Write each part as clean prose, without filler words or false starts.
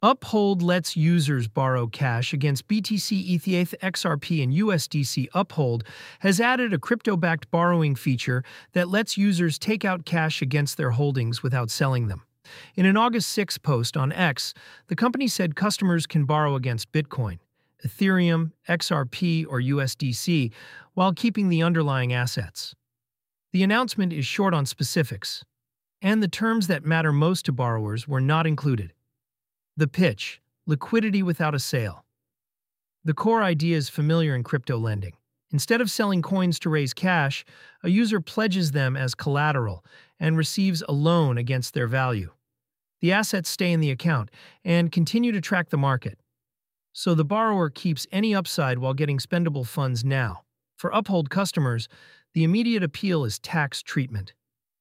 Uphold lets users borrow cash against BTC, ETH, XRP, and USDC. Uphold has added a crypto-backed borrowing feature that lets users take out cash against their holdings without selling them. In an August 6 post on X, the company said customers can borrow against Bitcoin, Ethereum, XRP, or USDC while keeping the underlying assets. The announcement is short on specifics, and the terms that matter most to borrowers were not included. The pitch: liquidity without a sale. The core idea is familiar in crypto lending. Instead of selling coins to raise cash, a user pledges them as collateral and receives a loan against their value. The assets stay in the account and continue to track the market, so the borrower keeps any upside while getting spendable funds now. For Uphold customers, the immediate appeal is tax treatment.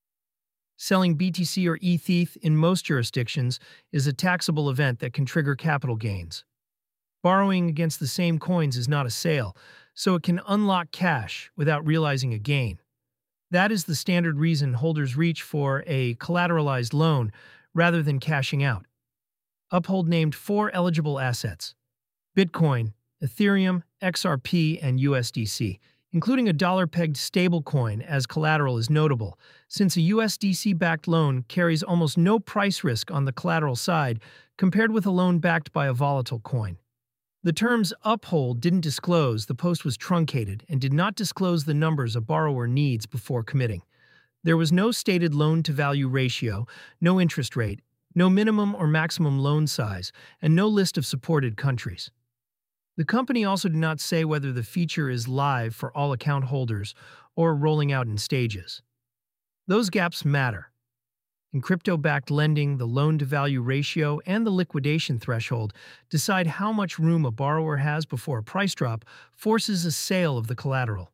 Selling BTC or ETH in most jurisdictions is a taxable event that can trigger capital gains. Borrowing against the same coins is not a sale, so it can unlock cash without realizing a gain. That is the standard reason holders reach for a collateralized loan rather than cashing out. Uphold named 4 eligible assets: Bitcoin, Ethereum, XRP, and USDC. Including a dollar-pegged stablecoin as collateral is notable, since a USDC-backed loan carries almost no price risk on the collateral side compared with a loan backed by a volatile coin. The terms Uphold didn't disclose. The post was truncated and did not disclose the numbers a borrower needs before committing. There was no stated loan-to-value ratio, no interest rate, no minimum or maximum loan size, and no list of supported countries. The company also did not say whether the feature is live for all account holders or rolling out in stages. Those gaps matter. In crypto-backed lending, the loan-to-value ratio and the liquidation threshold decide how much room a borrower has before a price drop forces a sale of the collateral.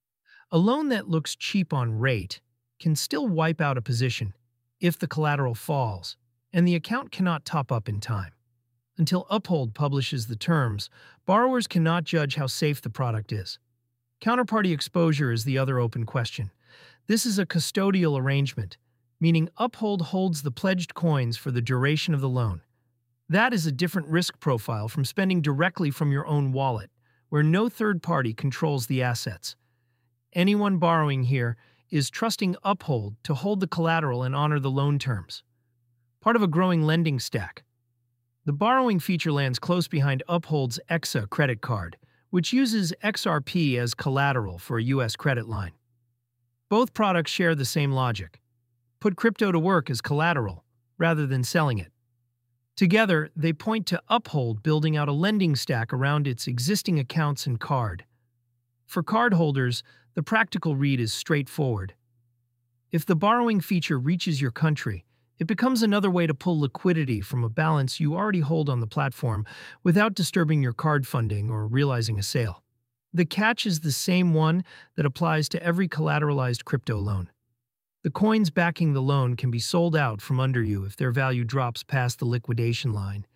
A loan that looks cheap on rate can still wipe out a position if the collateral falls, and the account cannot top up in time. Until Uphold publishes the terms, borrowers cannot judge how safe the product is. Counterparty exposure is the other open question. This is a custodial arrangement, meaning Uphold holds the pledged coins for the duration of the loan. That is a different risk profile from spending directly from your own wallet, where no third party controls the assets. Anyone borrowing here is trusting Uphold to hold the collateral and honor the loan terms. Part of a growing lending stack. The borrowing feature lands close behind Uphold's EXA credit card, which uses XRP as collateral for a U.S. credit line. Both products share the same logic: put crypto to work as collateral, rather than selling it. Together, they point to Uphold building out a lending stack around its existing accounts and card. For cardholders, the practical read is straightforward. If the borrowing feature reaches your country, it becomes another way to pull liquidity from a balance you already hold on the platform without disturbing your card funding or realizing a sale. The catch is the same one that applies to every collateralized crypto loan. The coins backing the loan can be sold out from under you if their value drops past the liquidation line,